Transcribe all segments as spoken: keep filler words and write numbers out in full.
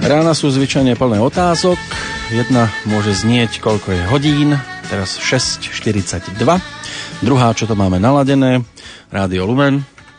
Rána sú zvyčajne plné otázok. Jedna môže znieť, koľko je hodín. Teraz šesť štyridsaťdva. Druhá, čo to máme naladené, Rádio Lumen.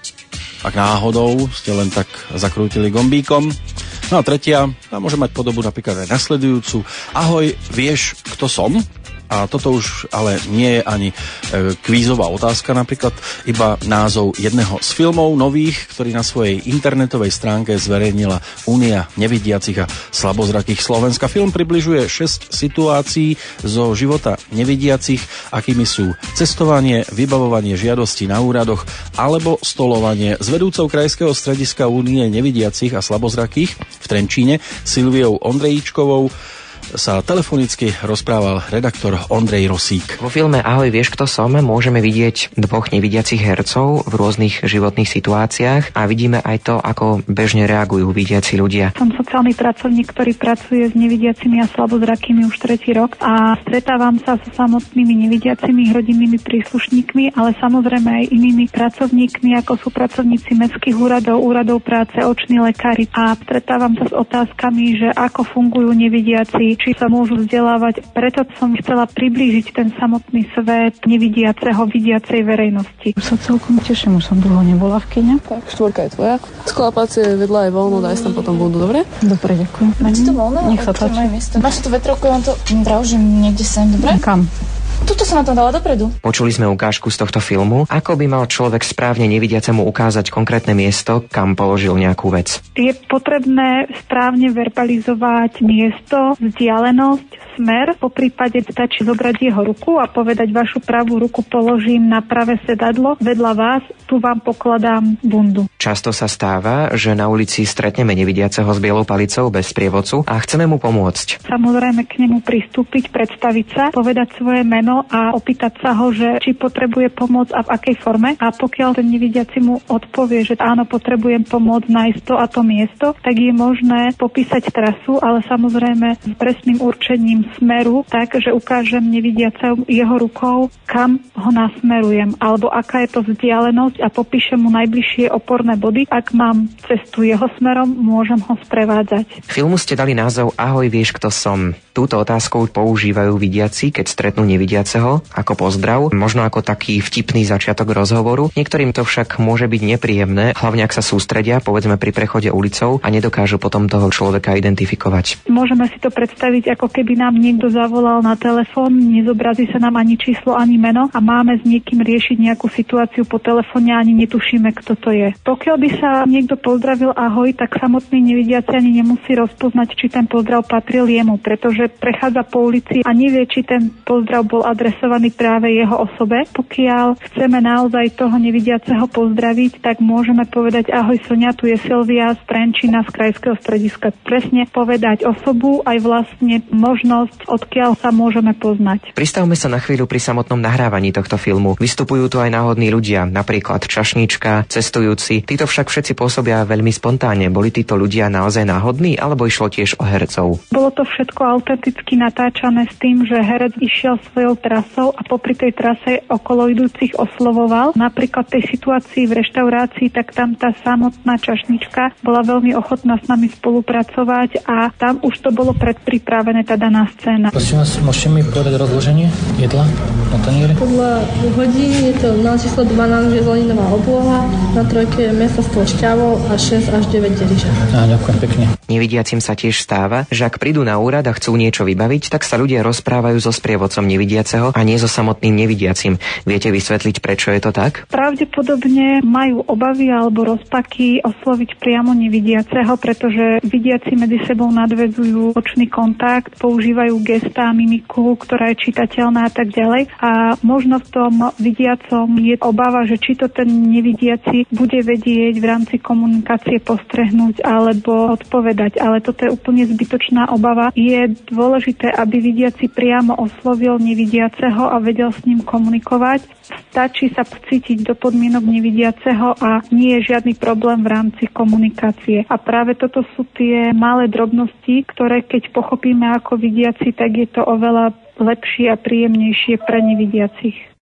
Ak náhodou ste len tak zakrútili gombíkom. No a tretia, tá môže mať podobu napríklad aj nasledujúcu. Ahoj, vieš, kto som? A toto už ale nie je ani e, kvízová otázka napríklad, iba názov jedného z filmov nových, ktorý na svojej internetovej stránke zverejnila Únia nevidiacich a slabozrakých Slovenska. Film približuje šesť situácií zo života nevidiacich, akými sú cestovanie, vybavovanie žiadostí na úradoch alebo stolovanie. S vedúcou krajského strediska Únie nevidiacich a slabozrakých v Trenčíne Silviou Ondrejíčkovou sa telefonicky rozprával redaktor Ondrej Rosík. Vo filme Ahoj, vieš, kto som? Môžeme vidieť dvoch nevidiacich hercov v rôznych životných situáciách a vidíme aj to, ako bežne reagujú vidiaci ľudia. Som sociálny pracovník, ktorý pracuje s nevidiacimi a slabozrakými už tretí rok a stretávam sa so samotnými nevidiacimi rodinnými príslušníkmi, ale samozrejme aj inými pracovníkmi, ako sú pracovníci mestských úradov, úradov práce, oční lekári, a stretávam sa s otázkami, že ako fungujú nevidiaci, či sa môžu vzdelávať. Preto som chcela priblížiť ten samotný svet nevidiaceho, vidiacej verejnosti. Už sa celkom teším, už som dlho nebola v kine. Tak, štvorka je tvoja. Sklápacie vedľa je voľno, daj tam potom bundu, dobre? Dobre, ďakujem. Máte to voľno? Nech sa páči. Máš tu vetrovku, ja vám to dražím niekde sem, dobre? Kam? Tuto som na tom dala dopredu. Počuli sme ukážku z tohto filmu. Ako by mal človek správne nevidiacemu ukázať konkrétne miesto, kam položil nejakú vec? Je potrebné správne verbalizovať miesto, vzdialenosť, smer. Po prípade stačí zobrať jeho ruku a povedať: vašu pravú ruku položím na pravé sedadlo vedľa vás, tu vám pokladám bundu. Často sa stáva, že na ulici stretneme nevidiaceho s bielou palicou bez sprievodcu a chceme mu pomôcť. Samozrejme k nemu pristúpiť, predstaviť sa, povedať svoje meno a opýtať sa ho, že či potrebuje pomoc a v akej forme. A pokiaľ ten nevidiaci mu odpovie, že áno, potrebujem pomoc nájsť to a to miesto, tak je možné popísať trasu, ale samozrejme s presným určením smeru, tak, že ukážem nevidiaceho jeho rukou, kam ho nasmerujem, alebo aká je to vzdialenosť a popíšem mu najbližšie oporné body. Ak mám cestu jeho smerom, môžem ho sprevádzať. Filmu ste dali názov Ahoj, vieš, kto som? Túto otázku používajú vidiaci, keď stretnú nevidiaceho, ako pozdrav, možno ako taký vtipný začiatok rozhovoru. Niektorým to však môže byť nepríjemné, hlavne ak sa sústredia, povedzme pri prechode ulicou, a nedokážu potom toho človeka identifikovať. Môžeme si to predstaviť, ako keby nám niekto zavolal na telefón, nezobrazí sa nám ani číslo, ani meno a máme s niekým riešiť nejakú situáciu po telefóne a ani netušíme, kto to je. Pokiaľ by sa niekto pozdravil ahoj, tak samotný nevidiaci ani nemusí rozpoznať, či ten pozdrav patril jemu, pretože prechádza po ulici a nevie, či ten pozdrav bol adresovaný práve jeho osobe. Pokiaľ chceme naozaj toho nevidiaceho pozdraviť, tak môžeme povedať: ahoj Sonia, tu je Silvia z Trenčína z krajského strediska. Presne povedať osobu, aj vlastne možnosť, odkiaľ sa môžeme poznať. Pristavme sa na chvíľu pri samotnom nahrávaní tohto filmu. Vystupujú tu aj náhodní ľudia, napríklad čašníčka, cestujúci. Títo však všetci pôsobia veľmi spontánne. Boli títo ľudia naozaj náhodní, alebo išlo tiež o hercov? Bolo to všetko autenticky natáčané s tým, že herec išiel svojou trasou a popri tej trase okolo idúcich oslovoval. Napríklad tej situácii v reštaurácii, tak tam tá samotná čašnička bola veľmi ochotná s nami spolupracovať a tam už to bolo predpripravené tá daná scéna. Prosím vás, môžete mi povedať rozloženie jedla na tanieri? Podľa hodín je to na číslo dvanásť zeleninová obloha, na trojke mäso s tlašťavou a šesť až deväť deriža. Á, ďakujem pekne. Nevidiacim sa tiež stáva, že ak prídu na úrad a chcú niečo vybaviť, tak sa ľudia rozprávajú so sprievodcom nevidiaceho a nie so samotným nevidiacim. Viete vysvetliť, prečo je to tak? Pravdepodobne majú obavy alebo rozpaky osloviť priamo nevidiaceho, pretože vidiaci medzi sebou nadväzujú očný kontakt, používajú gestá, mimiku, ktorá je čitateľná a tak ďalej. A možno v tom vidiacom je obava, že či to ten nevidiaci bude vedieť v rámci komunikácie postrehnúť alebo odpovedať. Ale toto je úplne zbytočná obava. Je dôležité, aby vidiaci priamo oslovil nevidiaceho a vedel s ním komunikovať. Stačí sa vcítiť do podmienok nevidiaceho a nie je žiadny problém v rámci komunikácie. A práve toto sú tie malé drobnosti, ktoré keď pochopíme ako vidiaci, tak je to oveľa lepšie a príjemnejšie pre nevidiacich.